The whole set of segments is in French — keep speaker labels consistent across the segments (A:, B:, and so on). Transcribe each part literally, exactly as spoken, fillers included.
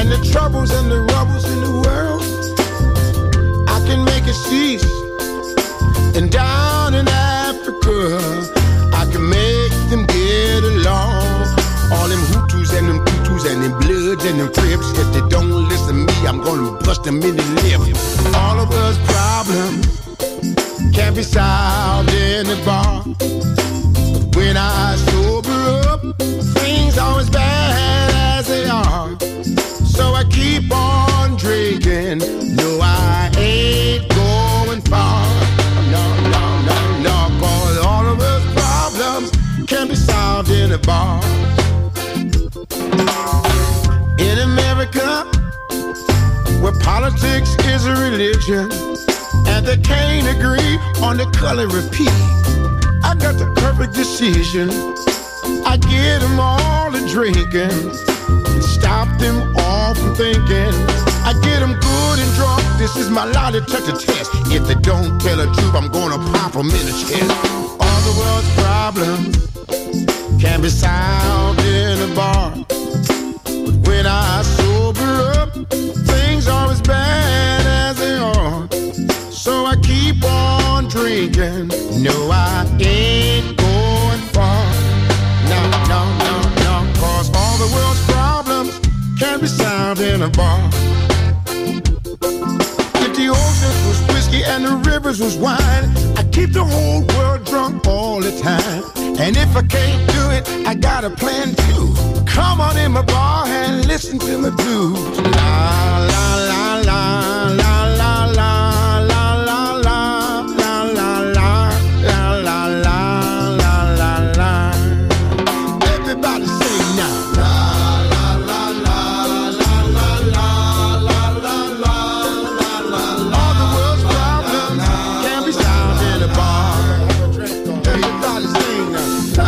A: and the troubles and the rubbles in the world, I can make it cease. And down in Africa, I can make them get along. All them Hutus and them Tutus and them Bloods and them Crips, if they don't listen to me, I'm gonna bust them in the lip. All of us problems can't be solved in the bar. But when I sober up, things always bad as they are. So I keep on drinking. No, I ain't going far. No, no, no, no, cause all of us problems can't be solved in a bar. In America, where politics is a religion, and they can't agree on the color of pee, I got the perfect decision. I get them all to drinking and stop them all from thinking. I get them good and drunk, this is my lie detector test. If they don't tell the truth, I'm gonna pop them in the chest. All the world's problems can be solved in a bar. But when I sober up, things are as bad as they are. So I keep on drinking. No, I ain't going far. No, no, no, no, cause all the world's problems can be solved in a bar. If the oceans was whiskey and the rivers was wine, I keep the whole world drunk all the time. And if I can't do it, I got a plan too. Come on in my bar and listen to my blues. La la la la la la la la la la la la la la la la la. Everybody sing now. La la la la la la la la la la. All the world's problems can be solved in a bar. Everybody sing now.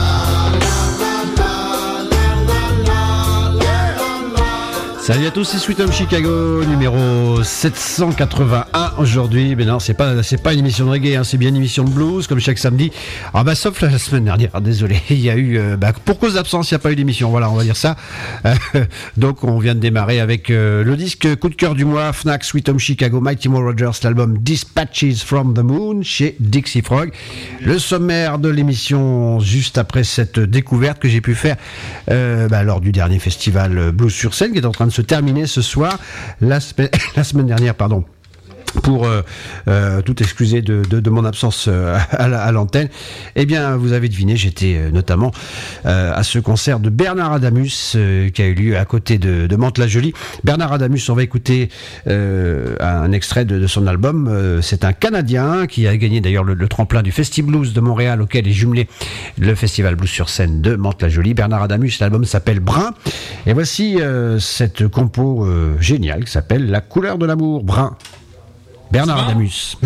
B: Salut à tous, c'est Sweet Home Chicago, numéro sept cent quatre-vingt-un aujourd'hui. Mais non, c'est pas, c'est pas une émission de reggae, hein, c'est bien une émission de blues, comme chaque samedi. Ah bah, sauf la semaine dernière, désolé, il y a eu, euh, bah, pour cause d'absence, il n'y a pas eu d'émission, voilà, on va dire ça. Euh, donc, on vient de démarrer avec euh, le disque coup de cœur du mois, Fnac, Sweet Home Chicago, Mighty Mo Rogers, l'album Dispatches from the Moon, chez Dixie Frog. Le sommaire de l'émission, juste après cette découverte que j'ai pu faire euh, bah, lors du dernier festival Blues sur scène, qui est en train de se terminer ce soir, la, spe- la semaine dernière, pardon. Pour euh, euh, tout excuser de, de, de mon absence euh, à, la, à l'antenne, eh bien, vous avez deviné, j'étais euh, notamment euh, à ce concert de Bernard Adamus euh, qui a eu lieu à côté de, de Mantes-la-Jolie. Bernard Adamus, on va écouter euh, un extrait de, de son album. Euh, c'est un Canadien qui a gagné d'ailleurs le, le tremplin du Festi Blues de Montréal, auquel est jumelé le Festival Blues sur scène de Mantes-la-Jolie. Bernard Adamus, l'album s'appelle Brun. Et voici euh, cette compo euh, géniale qui s'appelle La couleur de l'amour, Brun. Bernard Adamus.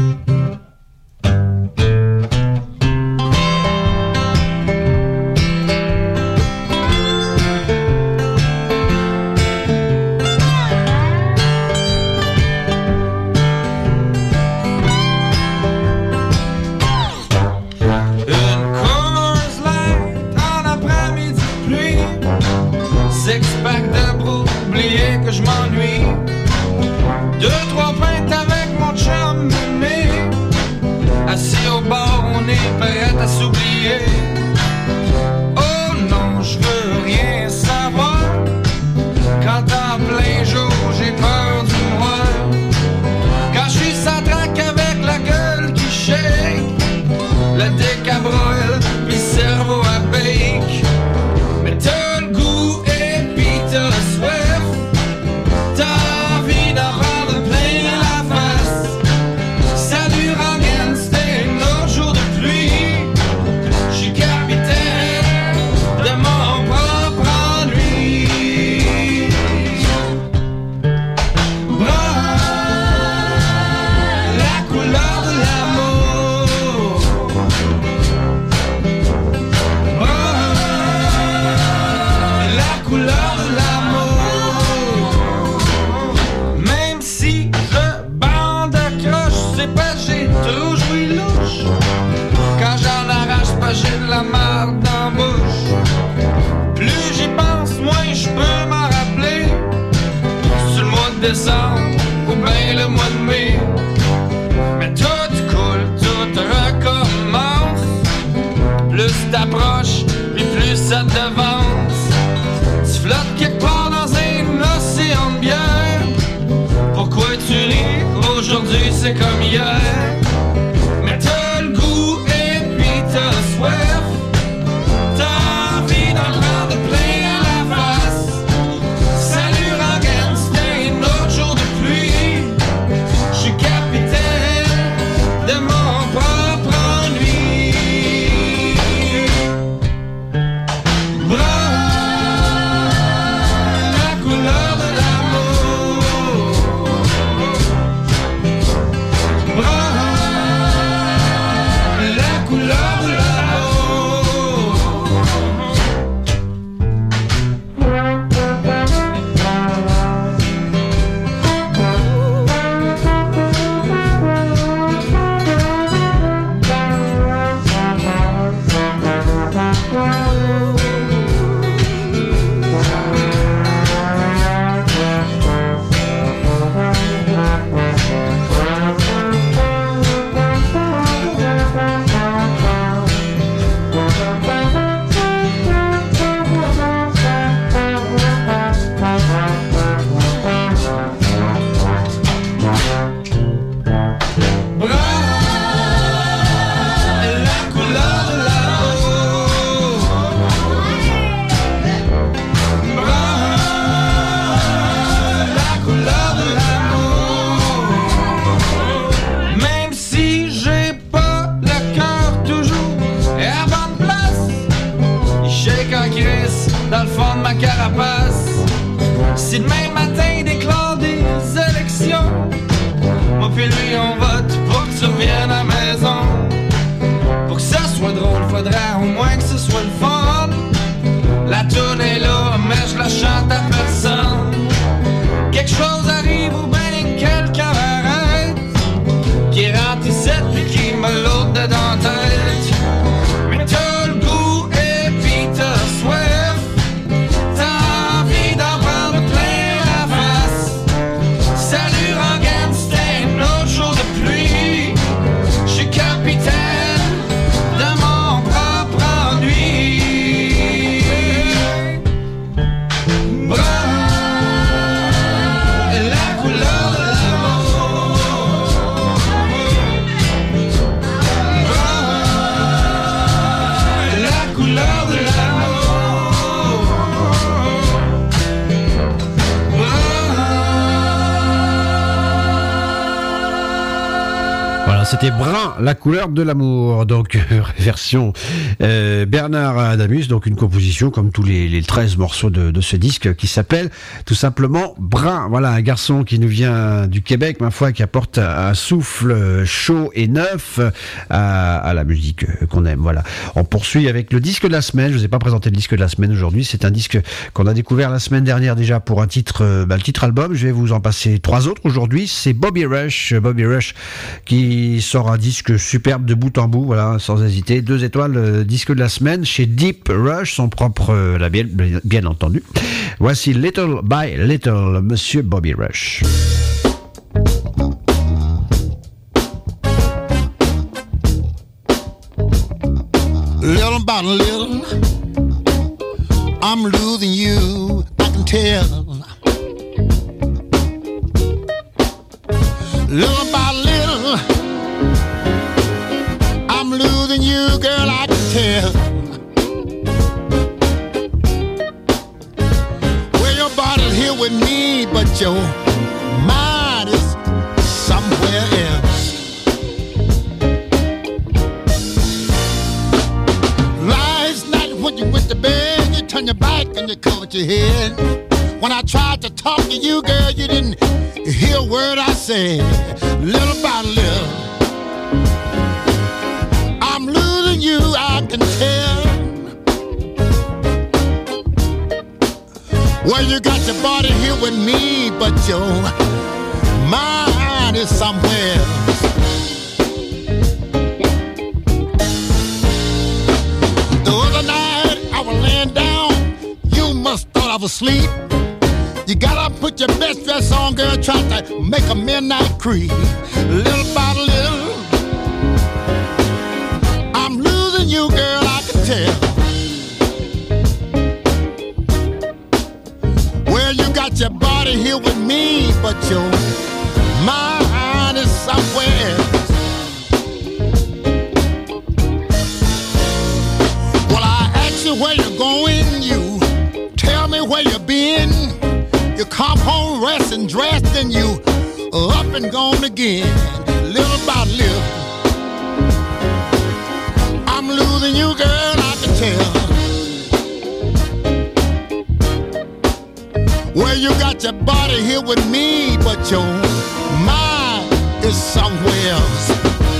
C: Je m'ennuie. Deux, trois pintes avec mon chum mémé. Assis au bord, on est prêt à s'oublier. Oh non, je veux rien savoir. Quand en plein jour, j'ai peur du noir. Quand je suis sans traque avec la gueule qui shake, le dick à brûle, pis cerveau à bake. Mais t'as le goût et pis t'as le soif. She got plus t'approches, puis plus ça te devance. Tu flottes quelque part dans un océan de bière. Pourquoi tu ris? Aujourd'hui c'est comme hier. Mais t'as le goût et puis t'as soif. T'as envie d'en prendre plein à la face. Salut Rangan, c'était un autre jour de pluie. J'suis capitaine de mon propre ennui. Brun, la couleur de l'amour. Brun, la couleur de l'amour. Dans le fond de ma carapace. Si demain matin déclare des élections, moi puis lui on vote pour que tu reviennes à la maison. Pour que ça soit drôle, faudrait au moins que ce soit le fun. La toune est là, mais je la chante à personne. Quelque chose arrive ou ben quelqu'un arrête, qui rentre ici puis qui me l'autre dedans la tête. Mais t'as le goût et puis t'as soif.
B: C'était Brun, la couleur de l'amour, donc euh, version euh, Bernard Adamus, donc une composition comme tous les, les treize morceaux de, de ce disque qui s'appelle tout simplement Brun. Voilà, un garçon qui nous vient du Québec, ma foi, qui apporte un souffle chaud et neuf à, à la musique qu'on aime. Voilà, on poursuit avec le disque de la semaine. Je vous ai pas présenté le disque de la semaine aujourd'hui, c'est un disque qu'on a découvert la semaine dernière déjà pour un titre, bah, le titre album. Je vais vous en passer trois autres aujourd'hui. C'est Bobby Rush, Bobby Rush qui sort un disque superbe de bout en bout, voilà, sans hésiter. Deux étoiles, euh, disque de la semaine chez Deep Rush, son propre euh, label, bien, bien entendu. Voici Little by Little, Monsieur Bobby Rush.
A: Little by little, I'm losing you, I can tell. Little by little, I'm losing you, girl, I can tell. Well, your body's here with me, but your mind is somewhere else. Last night when you went to bed, you turned your back and you covered your head. When I tried to talk to you, girl, you didn't hear a word I said. Little by little, I'm losing you, I can tell. Well, you got your body here with me, but your mind is somewhere else. The other night I was laying down, you must thought I was asleep. You gotta put your best dress on, girl, try to make a midnight creep. Little by little, I'm losing you, girl, I can tell. Well, you got your body here with me, but your mind is somewhere else. Well, I ask you where you're going, you tell me where you've been. You come home resting, dressed, and you up and gone again. Little by little, I'm losing you, girl, I can tell. Well, you got your body here with me, but your mind is somewhere else.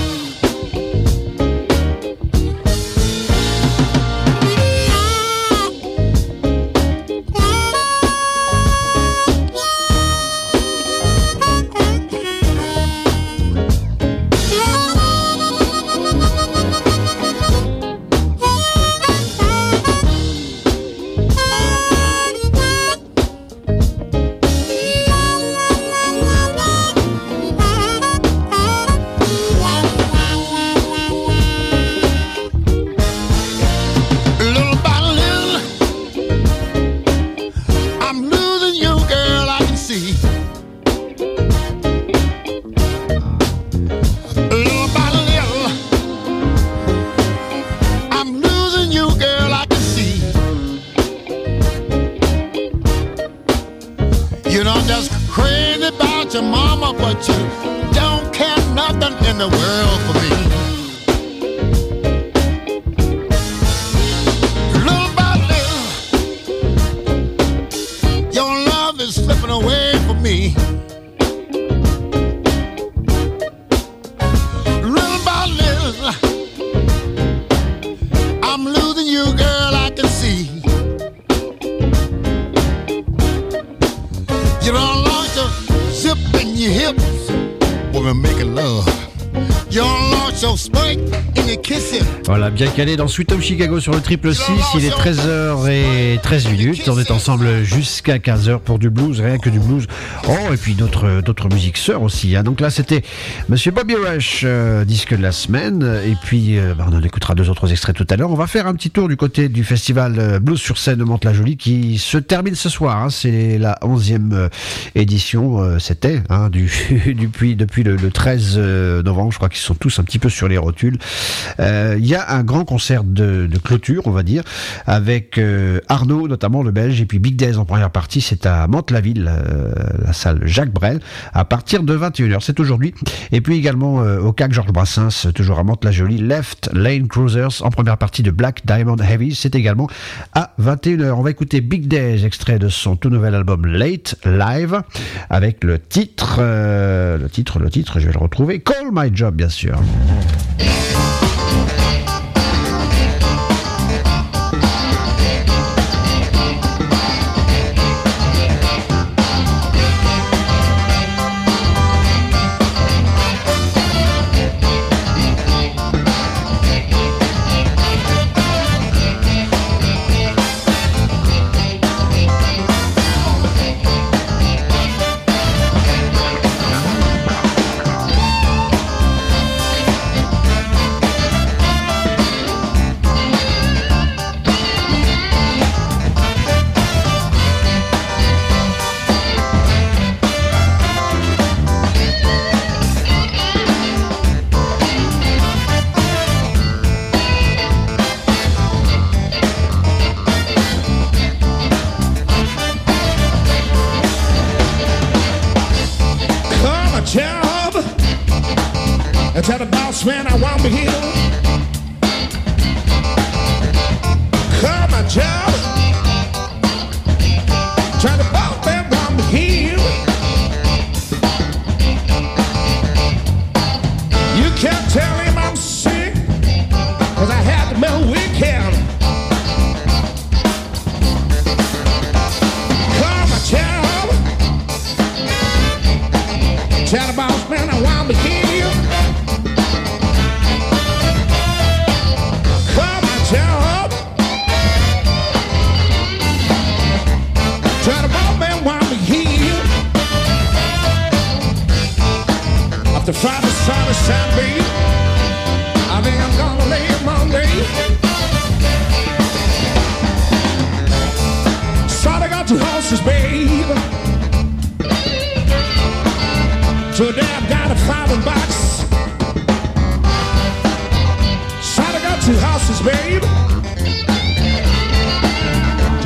B: Voilà, bien calé dans Sweet Home Chicago sur le triple six, il est treize heures treize minutes, on est ensemble jusqu'à quinze heures pour du blues, rien que du blues. Oh, et puis d'autres, d'autres musiques sœurs aussi, hein. Donc là c'était Monsieur Bobby Rush, euh, disque de la semaine, et puis euh, bah, on en écoutera deux autres extraits tout à l'heure. On va faire un petit tour du côté du festival Blues sur scène de Mantes-la-Jolie qui se termine ce soir, hein. C'est la onzième euh, édition, euh, c'était, hein, du, depuis, depuis le, le treize novembre, je crois qu'ils sont tous un petit peu sur les rotules. Il euh, y a un grand concert de, de clôture, on va dire, avec euh, Arnaud, notamment le Belge, et puis Big Days en première partie. C'est à Mantes-la-Ville, euh, la salle Jacques Brel, à partir de vingt et une heures. C'est aujourd'hui. Et puis également euh, au C A C Georges Brassens, toujours à Mantes-la-Jolie, Left Lane Cruisers en première partie de Black Diamond Heavy. C'est également à vingt et une heures. On va écouter Big Days, extrait de son tout nouvel album Late Live, avec le titre, euh, le titre, le titre, je vais le retrouver, Call My Job, bien sûr.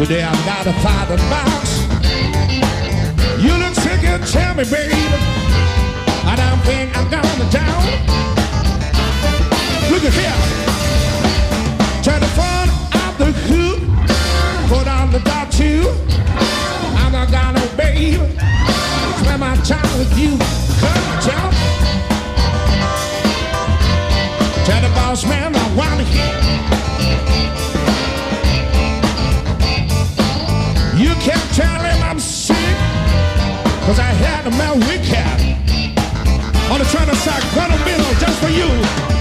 A: Today I've got to find a box. You look sick and tell me, baby, I don't think I'm going down. Look at here. Turn the phone out the hoop. Put on the dot two. I'm not gonna, baby, spend my time with you. Come jump. Tell the boss man I want to hear. You can't tell him I'm sick, cause I had a man wicked. On the train of sack, run a middle just for you.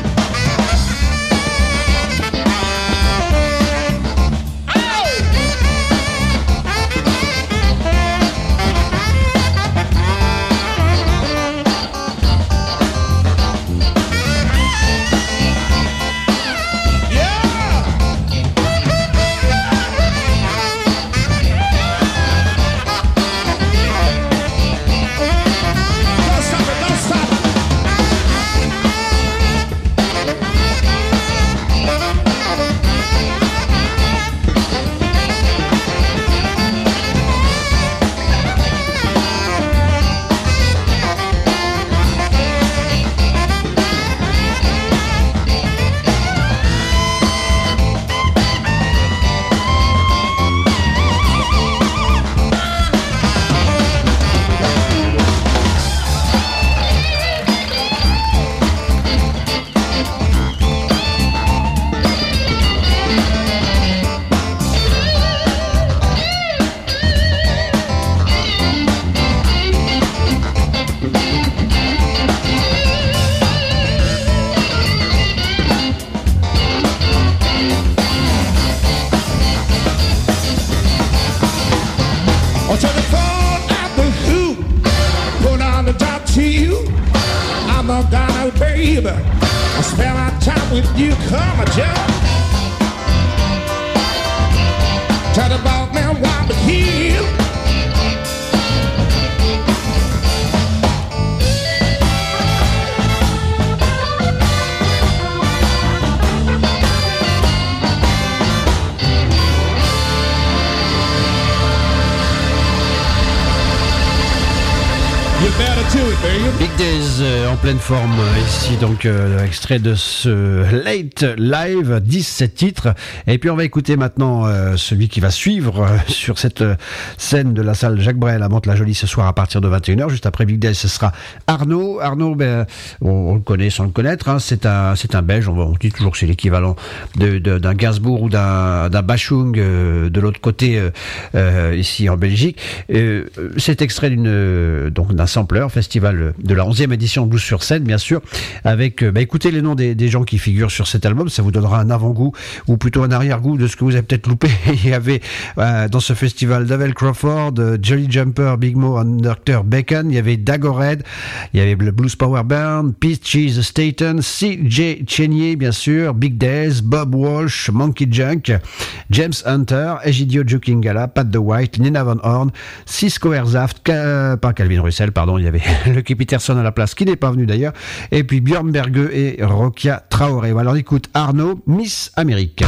B: Big Days euh, en pleine forme euh, ici, donc euh, extrait de ce Late Live, dix-sept titres. Et puis on va écouter maintenant euh, celui qui va suivre euh, sur cette euh, scène de la salle Jacques Brel à Mantes-la-Jolie ce soir à partir de vingt et une heures. Juste après Big Days, ce sera Arnaud. Arnaud, ben, on, on le connaît sans le connaître, hein. c'est un c'est un Belge, on, on dit toujours que c'est l'équivalent de, de, d'un Gainsbourg ou d'un, d'un Bachung euh, de l'autre côté euh, euh, ici en Belgique. Euh, c'est extrait d'une, euh, donc d'un sampler, festival de la onzième édition de Blues sur scène, bien sûr, avec, bah, écoutez les noms des, des gens qui figurent sur cet album, ça vous donnera un avant-goût, ou plutôt un arrière-goût de ce que vous avez peut-être loupé. Il y avait, euh, dans ce festival, Davel Crawford, euh, Jolly Jumper, Big Mo, and docteur Bacon, il y avait Dagored, il y avait le Blues Power Band, Peaches Staten, C J Cheney, bien sûr, Big Days, Bob Walsh, Monkey Junk, James Hunter, Egidio Jukingala, Pat the White, Nina Van Horn, Cisco Herzhaft, Ka- pas Calvin Russell, pardon, il y avait Lucky Peterson à la place, qui n'est pas venu d'ailleurs, et puis Björn Berge et Rokia Traoré. Alors écoute, Arnaud, Miss Amérique.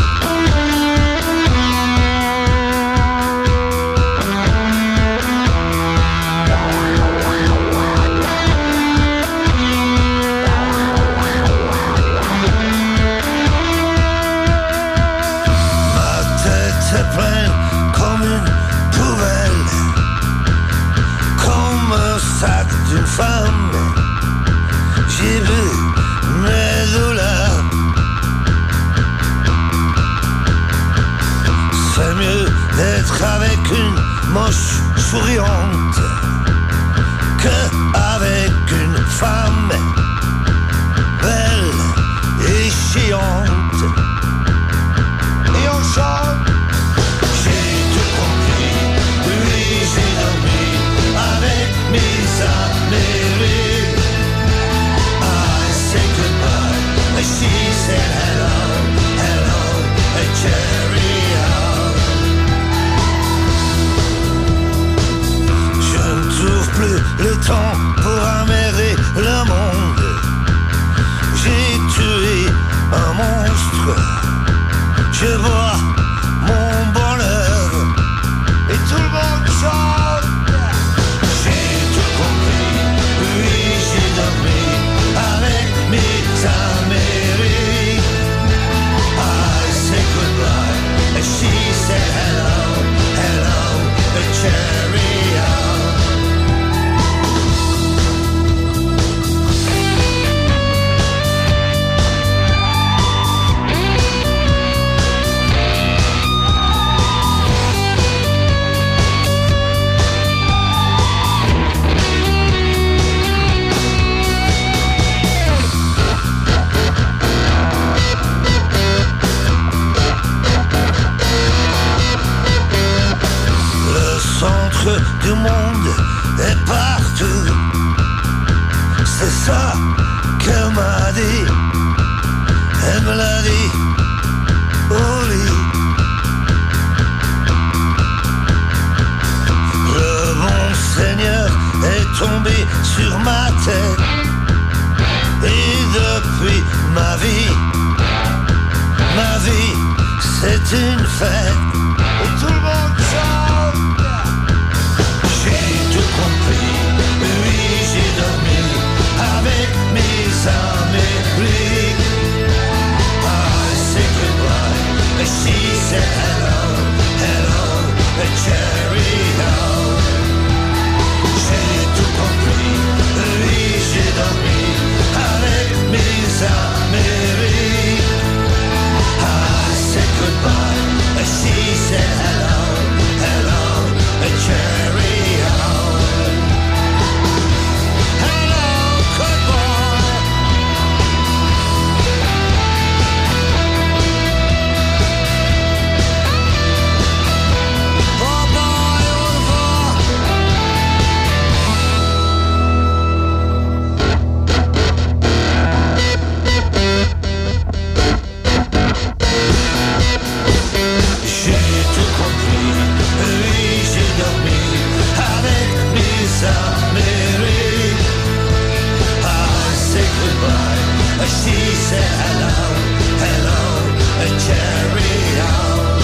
D: Femme, j'ai vu mes douleurs. C'est mieux d'être avec une moche souriante que avec une femme belle et chiante. Et on chante. J'ai tout compris, lui j'ai dormi avec mes amis. She said hello, hello, a cheerio. Je ne trouve plus le temps pour amérer le monde. J'ai tué un monstre. Je vois mon bonheur que du monde est partout. C'est ça qu'elle m'a dit. Elle me l'a dit au lit. Le bon Seigneur est tombé sur ma tête. Et depuis ma vie, ma vie, c'est une fête. Et tout le monde chante. J'ai tout compris, oui j'ai dormi avec mes Amériques. I say goodbye, she said hello, hello, cherry out. J'ai tout compris, oui j'ai dormi avec mes Amériques. I said goodbye, she said hello, hello, cherry out. Hello, goodbye. Bye-bye, au revoir. J'ai tout compris, oui j'ai dormi avec mes Amériques. I say goodbye, she said hello, hello, cherry out.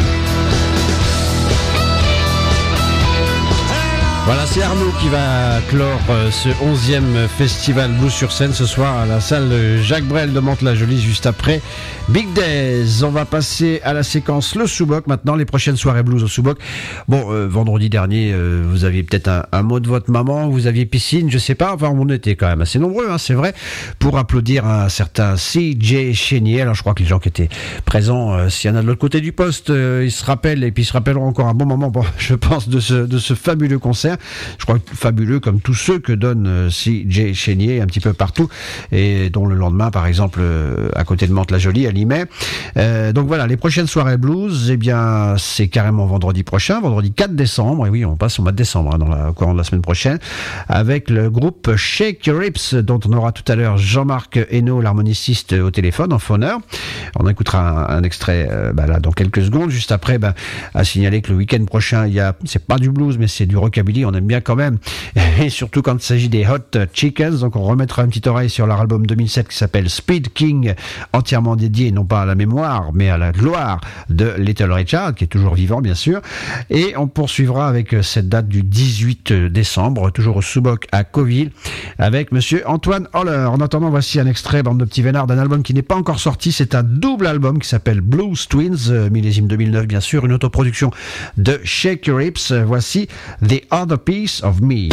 B: Voilà, c'est Arnaud qui va clore euh, ce onzième festival Blues sur scène ce soir à la salle Jacques Brel de Mantes-la-Jolie, juste après Big Days. On va passer à la séquence Le Sous-Boc maintenant, les prochaines soirées blues au Sous-Boc. Bon, euh, vendredi dernier, euh, vous aviez peut-être un, un mot de votre maman, vous aviez piscine, je sais pas, enfin on était quand même assez nombreux, hein, c'est vrai, pour applaudir un certain C J Chénier. Alors je crois que les gens qui étaient présents, euh, s'il y en a de l'autre côté du poste, euh, ils se rappellent, et puis ils se rappelleront encore un bon moment, bon, je pense, de ce, de ce fabuleux concert. Je crois que fabuleux comme tous ceux que donne euh, C J Chénier un petit peu partout, et dont le lendemain, par exemple, euh, à côté de Mantes-la-Jolie, à Limay. Euh, donc voilà, les prochaines soirées blues, eh bien, c'est carrément vendredi prochain, vendredi quatre décembre, et oui, on passe au mois de décembre, hein, dans la, au courant de la semaine prochaine, avec le groupe Shake Your Hips, dont on aura tout à l'heure Jean-Marc Hainaut, l'harmoniciste, au téléphone, en phoneur. On écoutera un, un extrait, euh, bah, là, dans quelques secondes. Juste après, bah, à signaler que le week-end prochain, il y a, c'est pas du blues, mais c'est du rockabilly, on aime bien quand même, et surtout quand il s'agit des Hot Chickens. Donc on remettra une petite oreille sur leur album deux mille sept qui s'appelle Speed King, entièrement dédié non pas à la mémoire mais à la gloire de Little Richard, qui est toujours vivant bien sûr. Et on poursuivra avec cette date du dix-huit décembre, toujours au Sous-Boc à Cauville, avec monsieur Antoine Holler. En attendant, voici un extrait, bande de petits vénards, d'un album qui n'est pas encore sorti. C'est un double album qui s'appelle Blues Twins, euh, millésime deux mille neuf bien sûr, une autoproduction de Shake Your Hips. Voici The Other Piece of Me.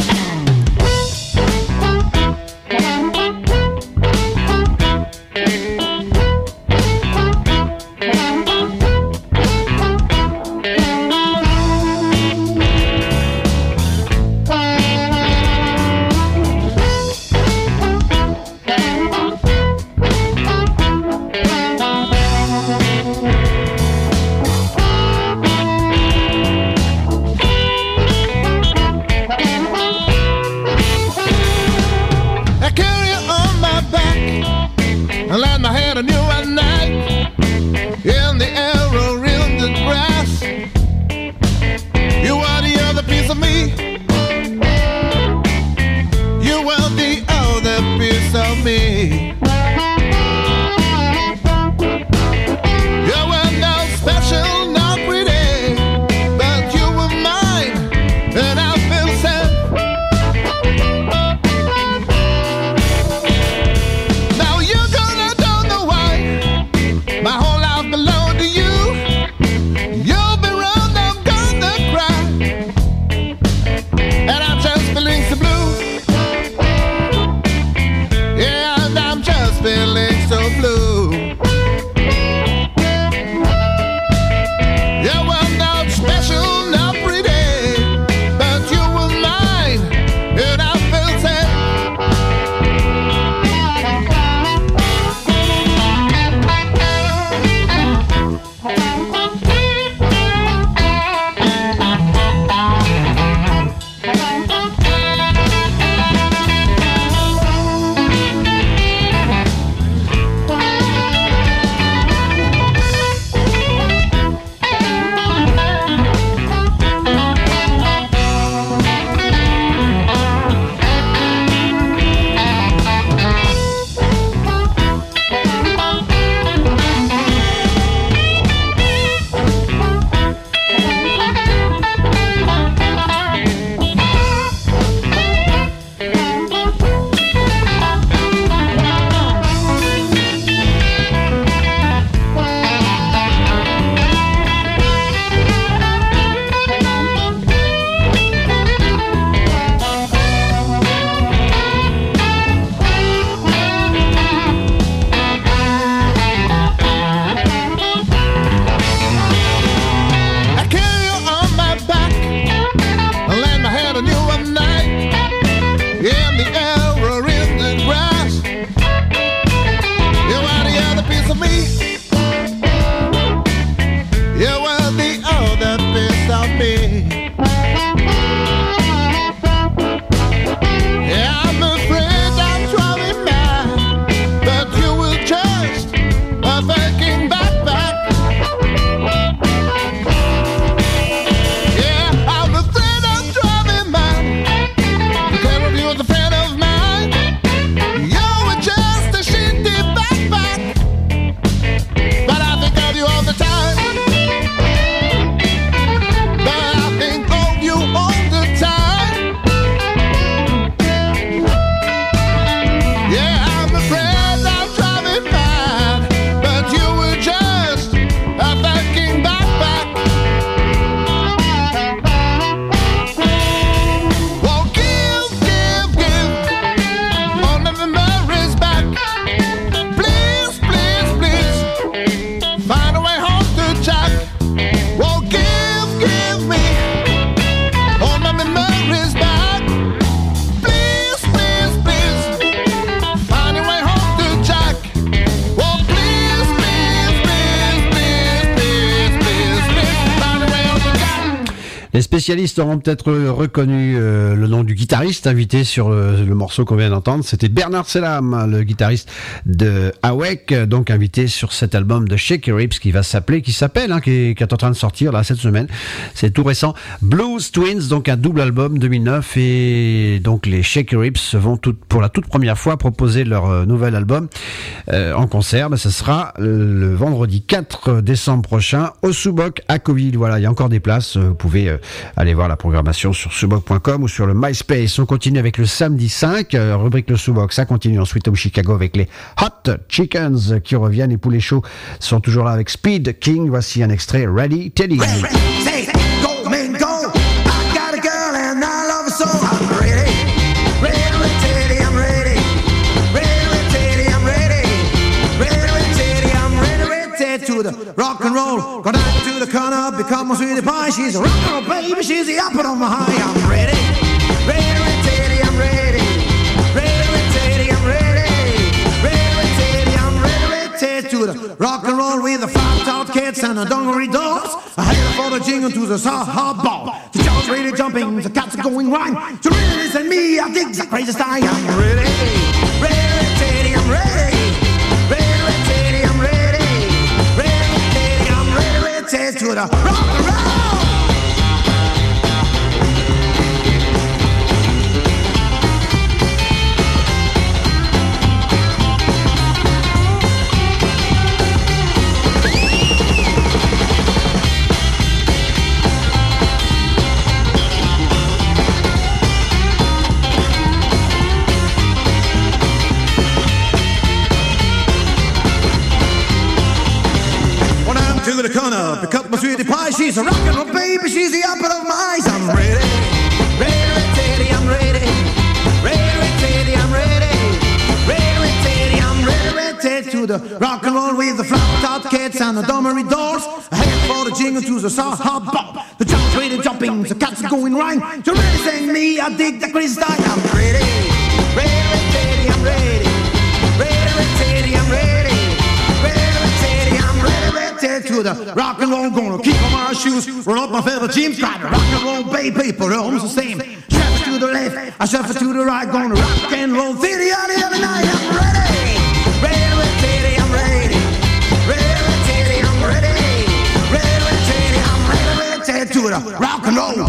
B: Les spécialistes auront peut-être reconnu euh, le nom du guitariste invité sur le, le morceau qu'on vient d'entendre. C'était Bernard Selam, le guitariste de Awake, donc invité sur cet album de Shaky Rips qui va s'appeler, qui s'appelle, hein, qui, est, qui est en train de sortir là cette semaine. C'est tout récent. Blues Twins, donc un double album deux mille neuf, et donc les Shaky Rips vont tout, pour la toute première fois proposer leur euh, nouvel album euh, en concert. Ben, ça sera le vendredi quatre décembre prochain au Subok à Coville. Voilà, il y a encore des places. Vous pouvez euh, aller voir la programmation sur subok point com ou sur le MySpace. On continue avec le samedi cinq, euh, rubrique le Subok. Ça continue ensuite au Chicago avec les Hot Chickens qui reviennent. Les poulets chauds sont toujours là avec Speed King. Voici un extrait. Ready, Teddy.
E: To the rock and roll, go down to the corner, become a sweetie pie. She's a rock and roll baby, she's the apple on my high. I'm ready, ready, ready, I'm ready, ready, ready, I'm ready, ready, ready, I'm ready, ready to the rock and roll with the flat out kids and the dungaree dogs. I head for the jingle to the Saha ball. The job's really jumping, the cats are going rhyme. So really listen me, I dig the crazy style. I'm ready, ready, ready, I'm ready. To the rock and roll. To the corner, pick up my sweetie pie. She's a rockin' roll baby, she's the apple of my eyes. I'm ready, ready, ready, I'm ready, ready, ready, I'm ready, ready, ready, I'm ready, ready to the rock and roll with the flat top kids and the dumbery doors. I head for the jingle to the soft hop bop. The jumps really jumping, the cats are going rhyme. To really sing me, I dig the crazy style. I'm ready, ready, ready, I'm ready, ready, ready, I'm ready. To the rock and roll, gonna keep on my shoes, run up my favorite jeans, got the rock and roll, baby, people, they're almost the same. Shuffle to the left, I shuffle to the right, gonna rock and roll, theory on the other night. I'm ready, ready, ready, I'm ready, ready, ready, I'm ready, ready, ready, I'm ready, ready to the rock and roll.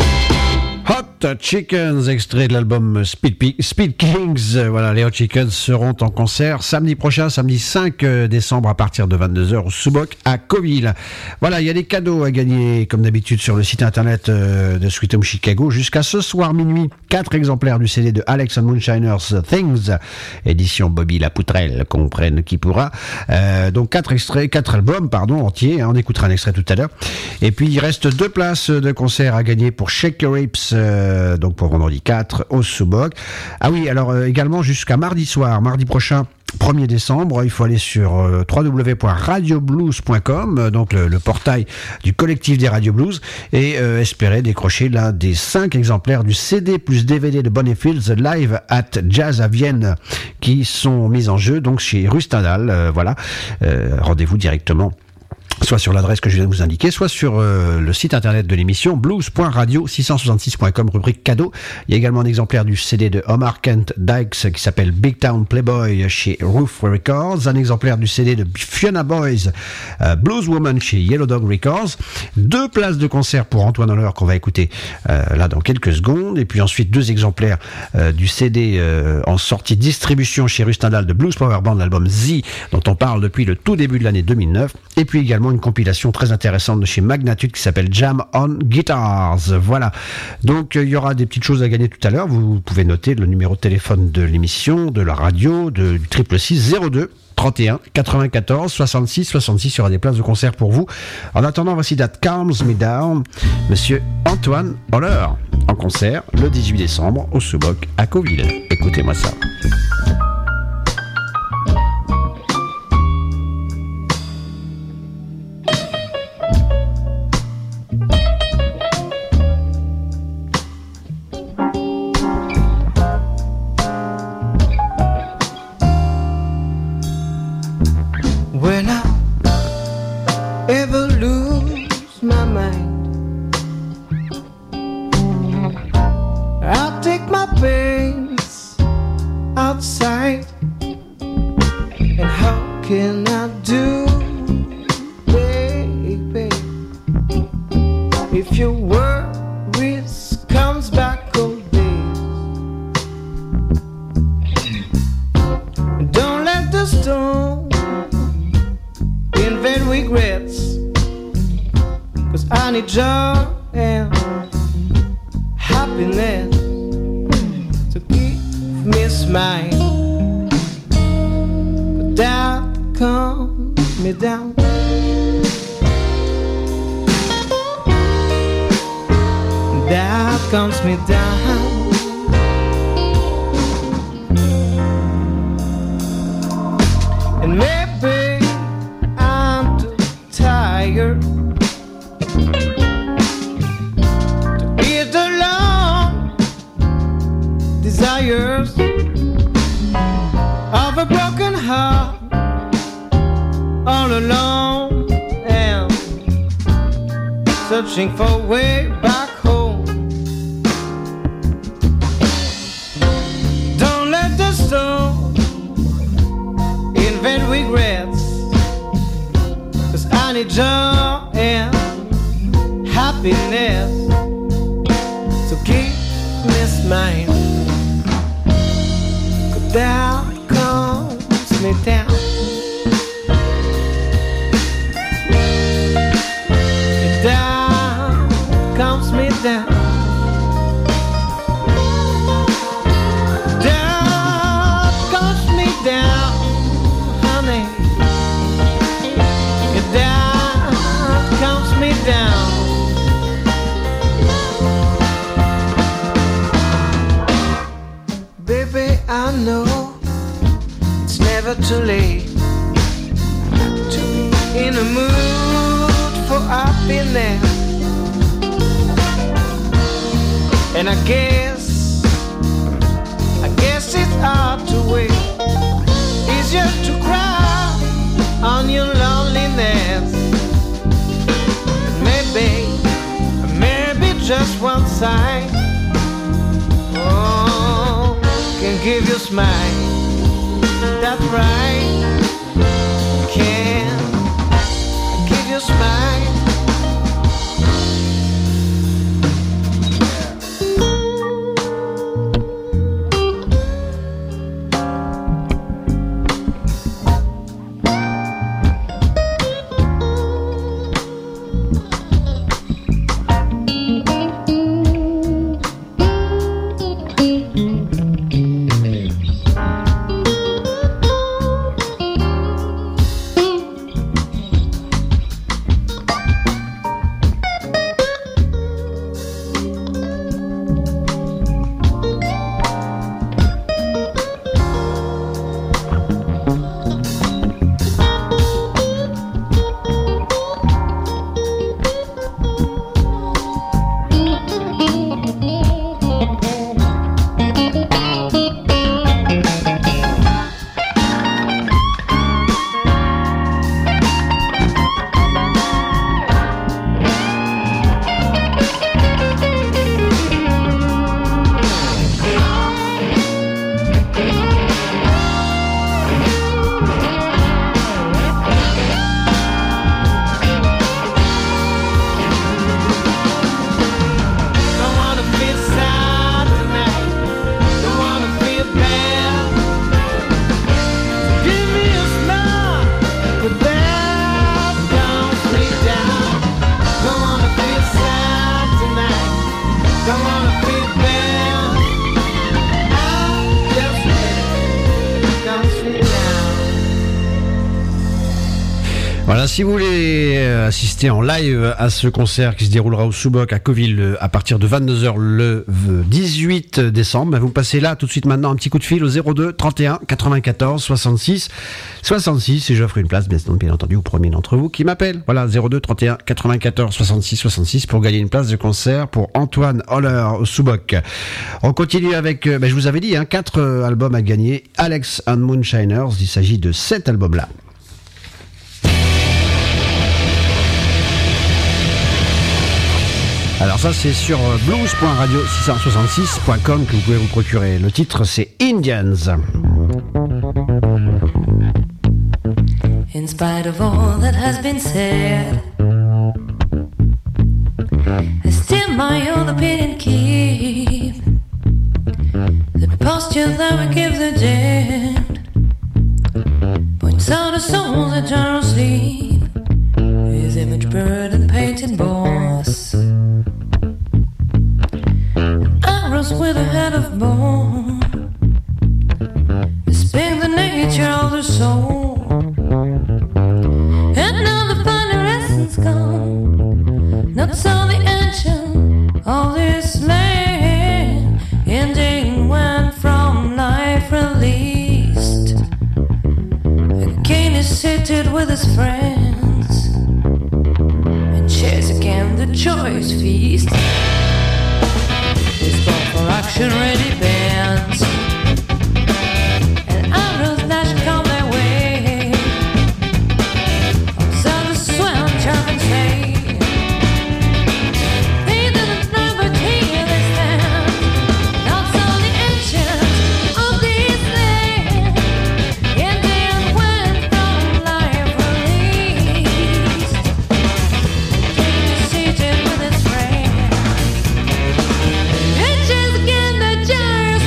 B: Hot Chickens, extrait de l'album Speed, P- Speed Kings. Voilà, les Hot Chickens seront en concert samedi prochain, samedi cinq décembre à partir de vingt-deux heures au Subok à Coville. Voilà, il y a des cadeaux à gagner comme d'habitude sur le site internet de Sweet Home Chicago. Jusqu'à ce soir minuit, quatre exemplaires du C D de Alex and Moonshiners Things, édition Bobby La Poutrelle, comprenne qui pourra. Euh, donc quatre extraits, quatre albums, pardon, entiers. Hein, on écoutera un extrait tout à l'heure. Et puis il reste deux places de concert à gagner pour Shaky Rips. Euh, donc pour vendredi quatre au Subok. Ah oui, alors euh, également jusqu'à mardi soir, mardi prochain, premier décembre, il faut aller sur euh, w w w point radio blues point com, euh, donc le, le portail du collectif des Radio Blues, et euh, espérer décrocher l'un des cinq exemplaires du C D plus D V D de Bonnie Fields Live at Jazz à Vienne qui sont mis en jeu donc chez Rustendal. Euh, voilà, euh, rendez-vous directement soit sur l'adresse que je viens de vous indiquer, soit sur euh, le site internet de l'émission blues point radio six cent soixante-six point com, rubrique cadeau. Il y a également un exemplaire du C D de Omar Kent Dykes qui s'appelle Big Town Playboy chez Roof Records, un exemplaire du C D de Fiona Boys euh, Blues Woman chez Yellow Dog Records, deux places de concert pour Antoine Holler qu'on va écouter euh, là dans quelques secondes, et puis ensuite deux exemplaires euh, du C D euh, en sortie distribution chez Rustendal de Blues Power Band, l'album Z dont on parle depuis le tout début de l'année deux mille neuf, et puis également une compilation très intéressante de chez Magnatude qui s'appelle Jam on Guitars. Voilà. Donc il y aura des petites choses à gagner tout à l'heure. Vous pouvez noter le numéro de téléphone de l'émission, de la radio, de, du triple six zéro deux trente et un quatre-vingt-quatorze soixante-six soixante-six. Il y aura des places de concert pour vous. En attendant, voici That Calms Me Down, Monsieur Antoine Holler en concert le dix-huit décembre au Subok à Coville. Écoutez-moi ça.
F: When I ever lose my mind, if your worries comes back on days. Don't let the storm invent regrets, 'cause I need joy and happiness to keep me smiling. But that calms me down. That calms me down. And maybe I'm too tired to eat the long desires of a broken heart all alone and searching for a way back home. Don't let the storm invent regrets, 'cause I need joy and happiness to keep me smiling. 'Cause that calms me down. That calms me down. That calms me down, honey. That calms me down. Baby, I know it's never too late to be in a mood for happiness. And I guess, I guess it's hard to wait. Easier to cry on your loneliness. Maybe, maybe just one sign, oh, can give you a smile. That's right, can give you a smile.
B: Voilà, si vous voulez assister en live à ce concert qui se déroulera au Sous-Boc à Cauville à partir de vingt-deux heures le dix-huit décembre, vous passez là tout de suite maintenant un petit coup de fil au zéro deux trente et un quatre-vingt-quatorze soixante-six soixante-six et j'offre une place bien, bien entendu au premier d'entre vous qui m'appelle. Voilà, zéro deux trente et un quatre-vingt-quatorze soixante-six soixante-six pour gagner une place de concert pour Antoine Holler au Sous-Boc. On continue avec, ben, je vous avais dit, hein, quatre albums à gagner. Alex and Moonshiners, il s'agit de cet album-là. Alors ça c'est sur blues point radio six cent soixante-six point com que vous pouvez vous procurer. Le titre c'est Indians.
G: In spite of all that has been said, Ashes that we give the dead, points out a soul's eternal sleep, his image buried in painted boards, arrows with a head of bone, speak the nature of the soul, and now the final essence gone, not so the ancient of this land, ending when from life released, again is seated with his friends, and shares again the joyous feast, his call for action ready bands, and arrows that should come their way, observe the swell and German say, they didn't know but here they stand, not so the ancient of this land, and then went from life released, came to seated with his friend, and just again the giant's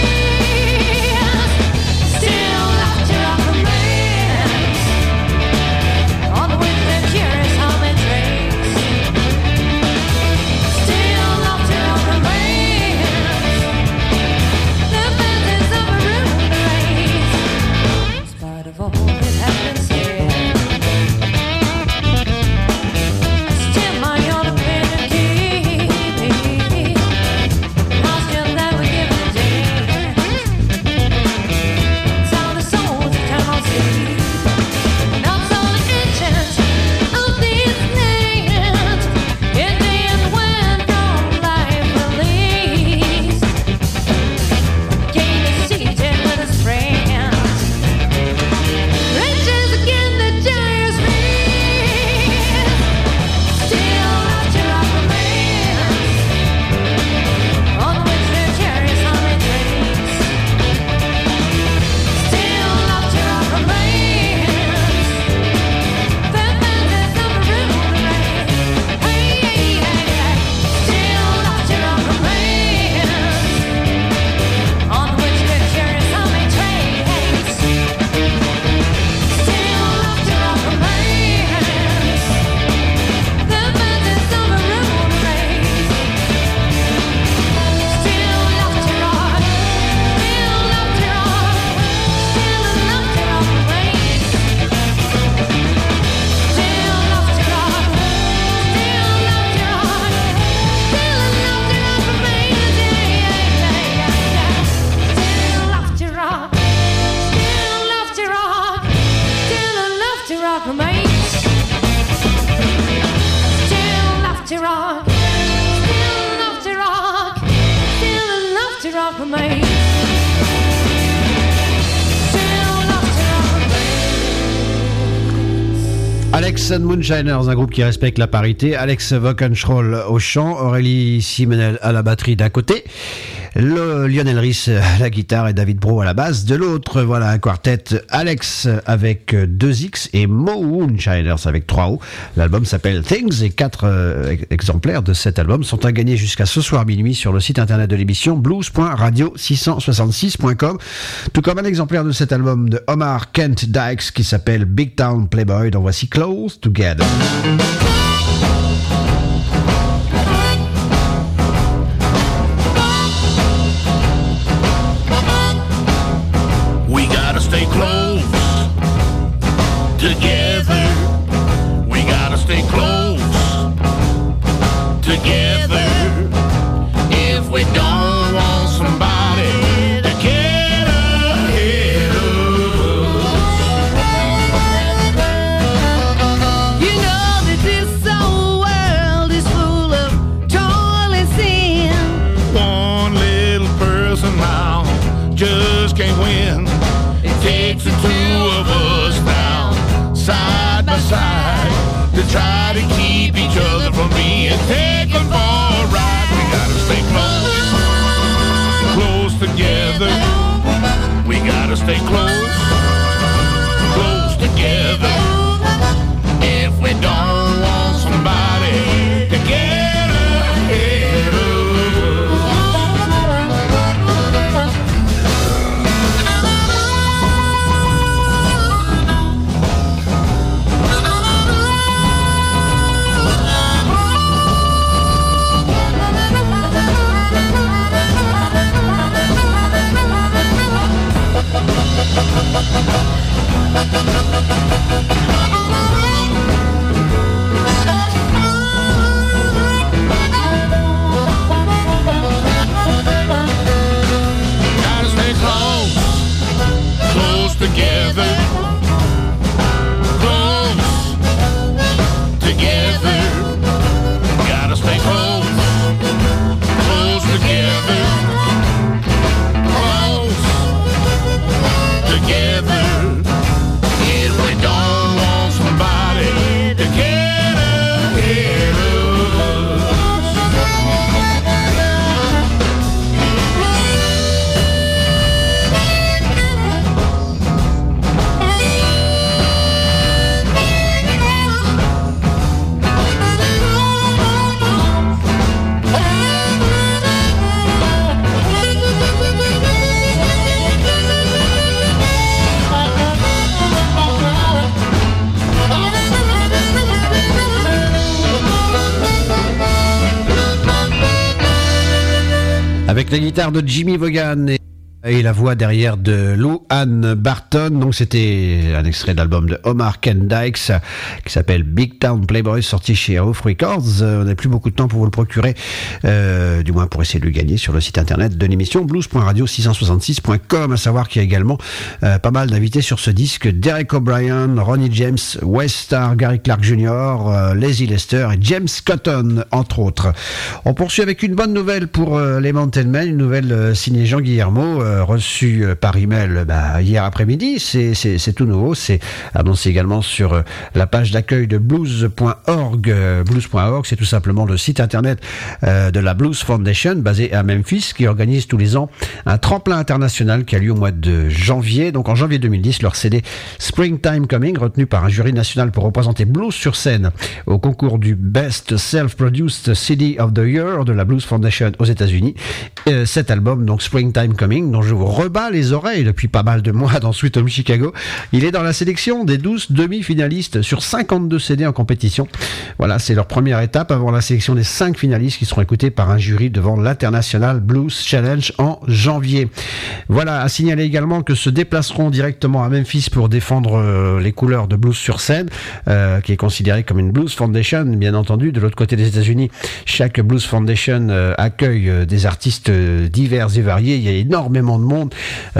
G: fears, still laughter of romance, on the wind and curious how they trace, still laughter of romance, the fancies of a ruined race, in spite of all that has been said, still my own opinion keep, lost you that we give the dead, sound the soul's eternal sleep, not so the ancient of these lands, and then went from life released, gained a seated with his friends, riches again the giant's fears, still laughter of romance, on which their chariots on their trace, still laughter of romance, the fancies of a ruined race, hey, hey, hey, hey, still laughter of romance, on which their chariots on their trace, still laughter of romance, the fancies of a ruined race, still laughter of, still laughter of, still laughter of romance, still laughter of, still laughter of, still laughter of romance, yeah, yeah, yeah, yeah, yeah, still laughter of, still laughter of, still laughter of romance, still laughter of, still laughter of, still laughter of romance, still laughter of romance.
B: Alex and Moonshiners, un groupe qui respecte la parité. Alex Vockenschroll au chant, Aurélie Simenel à la batterie d'un côté, le Lionel Rhys à la guitare et David Bro à la basse de l'autre. Voilà un quartet, Alex avec deux X et Moonshiners avec trois O. L'album s'appelle Things et quatre euh, exemplaires de cet album sont à gagner jusqu'à ce soir minuit sur le site internet de l'émission blues point radio six cent soixante-six point com, tout comme un exemplaire de cet album de Omar Kent Dykes qui s'appelle Big Town Playboy, dont voici Close Together.
D: We gotta stay close together. We gotta stay close together. If we don't want somebody to get ahead of us.
G: You know that this whole world is full of toil and sin.
D: One little person now just can't win. It takes the two of us now, side by side, to try to keep each other from being taken for
B: Avec la guitare de Jimmy Vaughan et Et la voix derrière de Lou Anne Barton. Donc c'était un extrait de l'album de Omar Kendikes qui s'appelle Big Town Playboy, sorti chez Off Records. On n'a plus beaucoup de temps pour vous le procurer, euh, du moins pour essayer de le gagner sur le site internet de l'émission blues point radio six cent soixante-six point com. À savoir qu'il y a également euh, pas mal d'invités sur ce disque: Derek O'Brien, Ronnie James, West Star, Gary Clark junior, euh, Lazy Lester et James Cotton, entre autres. On poursuit avec une bonne nouvelle pour euh, les Mountain Men, une nouvelle euh, signée Jean Guillermo, euh, reçu par email bah, hier après-midi. C'est, c'est, c'est tout nouveau. C'est annoncé également sur euh, la page d'accueil de blues point org. Euh, blues point org, c'est tout simplement le site internet euh, de la Blues Foundation, basé à Memphis, qui organise tous les ans un tremplin international qui a lieu au mois de janvier. Donc en janvier deux mille dix, leur C D Springtime Coming, retenu par un jury national pour représenter blues sur scène au concours du Best Self-Produced C D of the Year de la Blues Foundation aux États-Unis. Euh, cet album, donc Springtime Coming, dont je vous rebats les oreilles depuis pas mal de mois dans Sweet Home Chicago, il est dans la sélection des douze demi-finalistes sur cinquante-deux C D en compétition. Voilà, c'est leur première étape avant la sélection des cinq finalistes qui seront écoutés par un jury devant l'International Blues Challenge en janvier. Voilà, à signaler également que se déplaceront directement à Memphis pour défendre euh, les couleurs de blues sur scène, euh, qui est considérée comme une Blues Foundation, bien entendu. De l'autre côté des États-Unis, chaque Blues Foundation euh, accueille euh, des artistes euh, divers et variés. Il y a énormément de monde.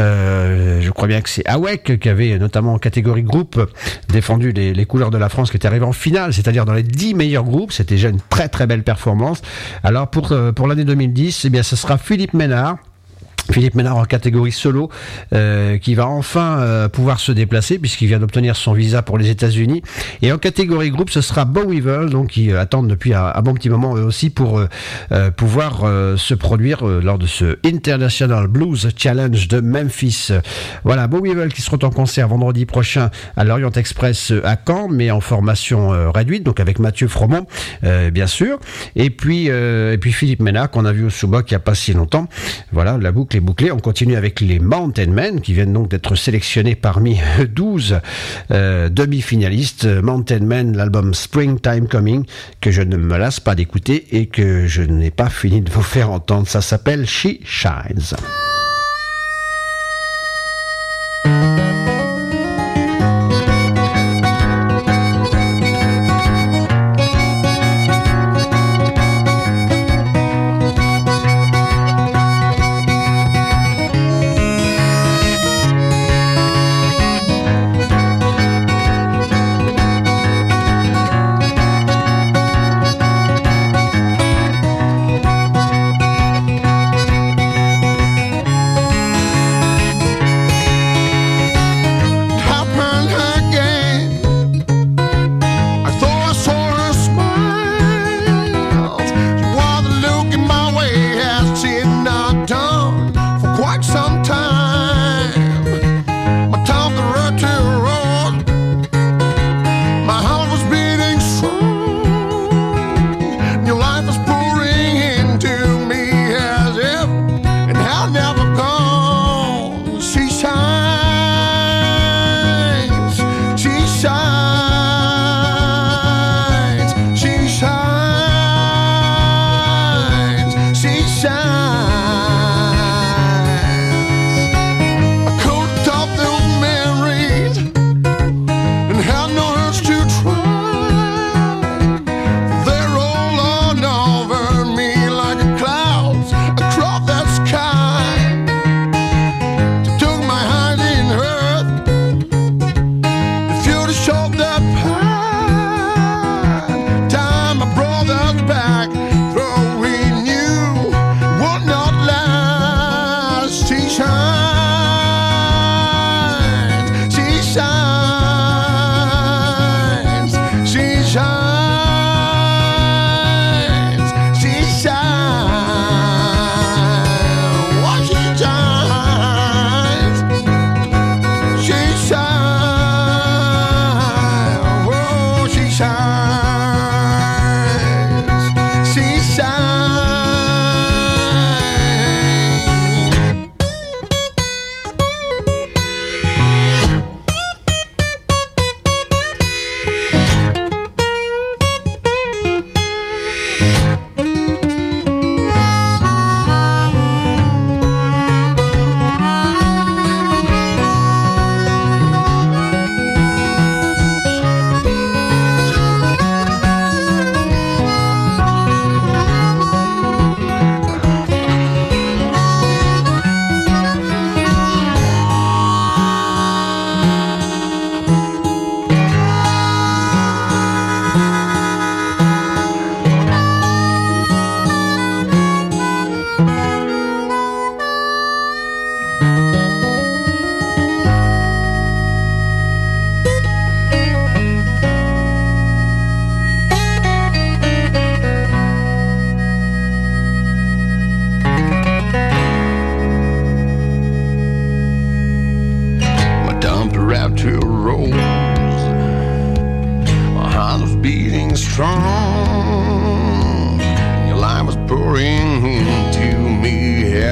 B: Euh, je crois bien que c'est A W E C qui avait notamment en catégorie groupe défendu les, les couleurs de la France, qui était arrivé en finale, c'est-à-dire dans les dix meilleurs groupes. C'était déjà une très très belle performance. Alors pour, euh, pour l'année deux mille dix, eh bien, ce sera Philippe Ménard. Philippe Ménard en catégorie solo, euh, qui va enfin euh, pouvoir se déplacer puisqu'il vient d'obtenir son visa pour les États-Unis. Et en catégorie groupe, ce sera Bo Weevil, donc qui euh, attendent depuis un, un bon petit moment eux aussi pour euh, euh, pouvoir euh, se produire euh, lors de ce International Blues Challenge de Memphis. Voilà, Bo Weevil qui seront en concert vendredi prochain à l'Orient Express à Caen, mais en formation euh, réduite, donc avec Mathieu Fromont, euh, bien sûr. Et puis euh, et puis Philippe Ménard qu'on a vu au Sous-Boc il n'y a pas si longtemps. Voilà, la boucle est bouclée. On continue avec les Mountain Men qui viennent donc d'être sélectionnés parmi douze euh, demi-finalistes. Mountain Men, l'album Springtime Coming, que je ne me lasse pas d'écouter et que je n'ai pas fini de vous faire entendre. Ça s'appelle She Shines.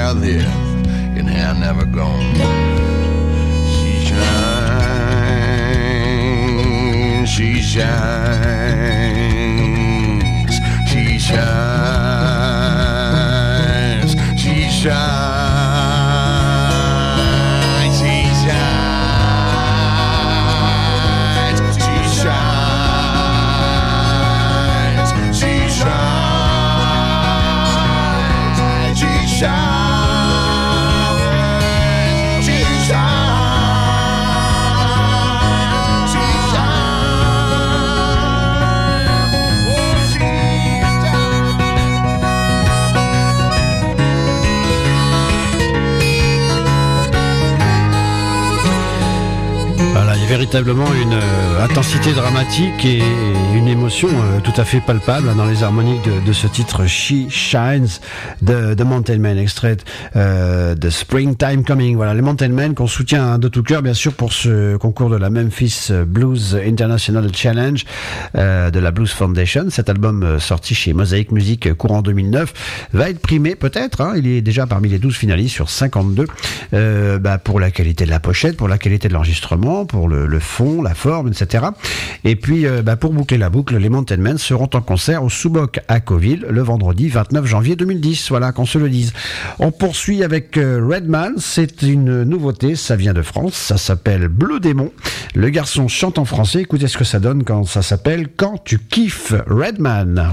H: I live and how I never gone. She shines, she shines, she shines, she shines.
B: Véritablement une euh, intensité dramatique et une émotion euh, tout à fait palpable hein, dans les harmoniques de, de ce titre She Shines de, de Mountain Men, extrait euh, de Springtime Coming. Voilà, les Mountain Men qu'on soutient de tout cœur bien sûr pour ce concours de la Memphis Blues International Challenge euh, de la Blues Foundation. Cet album euh, sorti chez Mosaic Music courant deux mille neuf va être primé peut-être, hein, il est déjà parmi les douze finalistes sur cinquante-deux euh, bah, pour la qualité de la pochette, pour la qualité de l'enregistrement, pour le le fond, la forme, et cetera. Et puis, euh, bah, pour boucler la boucle, les Mountain Men seront en concert au Sous-Boc à Cauville le vendredi vingt-neuf janvier deux mille dix. Voilà, qu'on se le dise. On poursuit avec euh, Redman. C'est une nouveauté, ça vient de France. Ça s'appelle Bleu Démon. Le garçon chante en français. Écoutez ce que ça donne quand ça s'appelle Quand tu kiffes. Redman.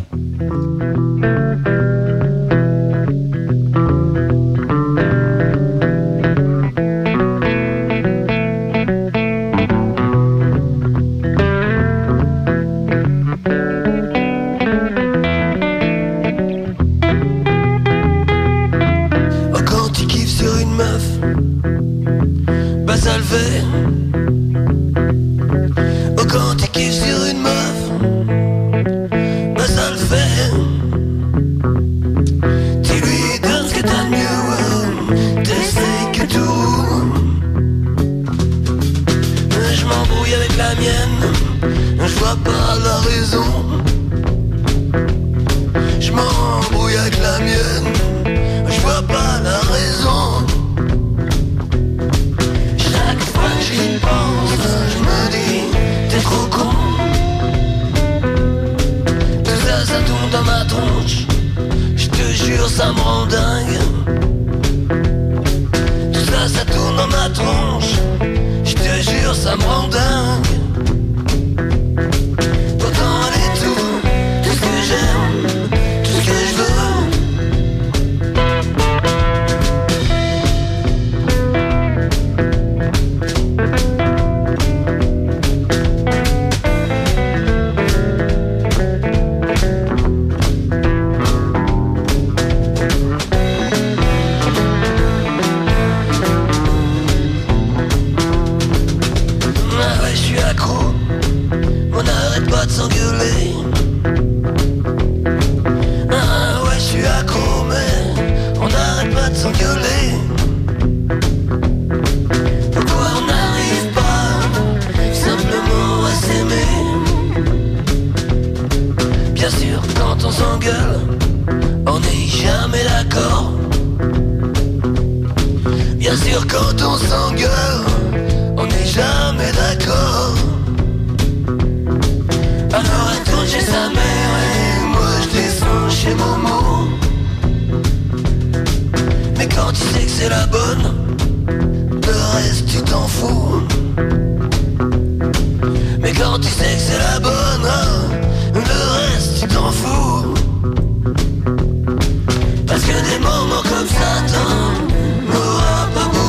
D: Ça le fait. Oh, quand tu kiffes sur une meuf, bah ça le fait. Tu lui donnes ce que t'as de mieux, t'essayes que tout. Je m'embrouille avec la mienne, je vois pas la raison. Je m'embrouille avec la mienne, je vois pas la raison. J'y pense, je me dis, t'es trop con. Tout ça, ça tourne dans ma tronche. Je te jure, ça me rend dingue. Tout ça, ça tourne dans ma tronche. Je te jure, ça me rend dingue. Pourtant, elle est tout, tout ce que j'aime, tout ce que je veux. Quand on s'engueule, on n'est jamais d'accord. Alors elle tourne chez sa mère et moi je descends chez Momo. Mais quand tu sais que c'est la bonne, le reste tu t'en fous. Mais quand tu sais que c'est la bonne, le reste tu t'en fous. Parce que des moments comme ça t'en auras pas beaucoup.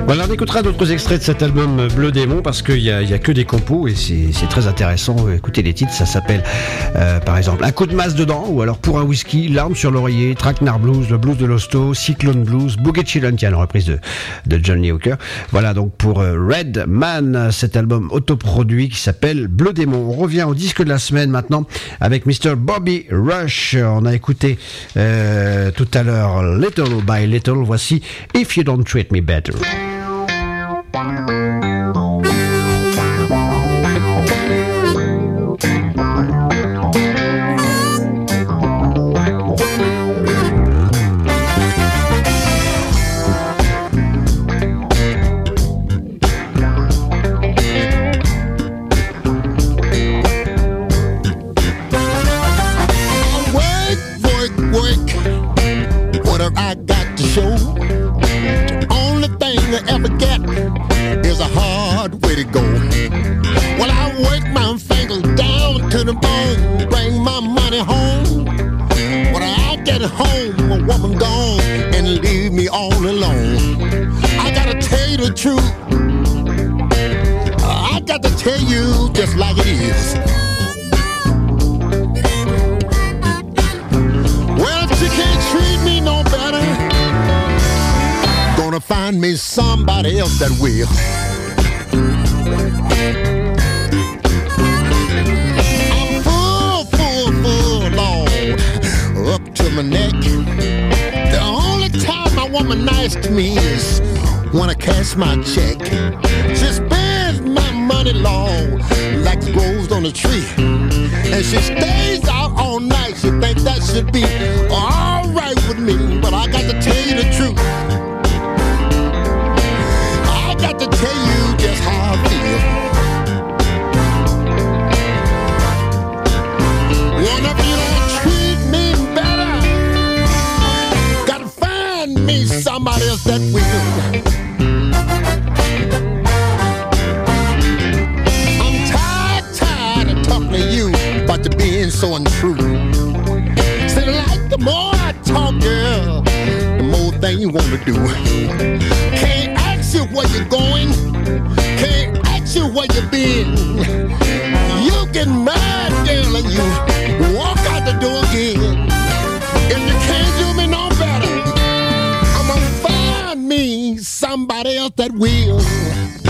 B: Voilà, on écoutera d'autres extraits de cet album Bleu Démon parce qu'il n'y a, a que des compos et c'est, c'est très intéressant. Écoutez les titres, ça s'appelle euh, par exemple Un coup de masse dedans ou alors Pour un whisky, L'arme sur l'oreiller, Traquenard Blues, Le blues de l'hosto, Cyclone Blues, Boogie Chillin, tiens, la reprise de, de John Lee Hooker. Voilà donc pour euh, Red Man, cet album autoproduit qui s'appelle Bleu Démon. On revient au disque de la semaine maintenant avec mister Bobby Rush. On a écouté euh, tout à l'heure Little by Little. Voici If You Don't Treat Me Better.
A: Ever get is a hard way to go. Well, I work my fingers down to the bone, bring my money home. When I get home, a woman gone and leave me all alone. I gotta tell you the truth, I got to tell you just like it is. Well, she can't treat me no better, gonna find me somebody else that will. I'm full, full, full, Lord, up to my neck. The only time my woman nice to me is when I cash my check. She spends my money, Lord, like the rose on a tree. And she stays out all night. She think that should be all right with me, but I got to tell you the truth, got to tell you just how I feel. One of you don't treat me better, gotta find me somebody else that will. I'm tired, tired of talking to you about you being so untrue. Seems like the more I talk, girl, the more thing you wanna do. Can't you where you're going, can't ask you where you been. You get mad, girl, and you walk out the door again. If you can't do me no better, I'm gonna find me somebody else that will.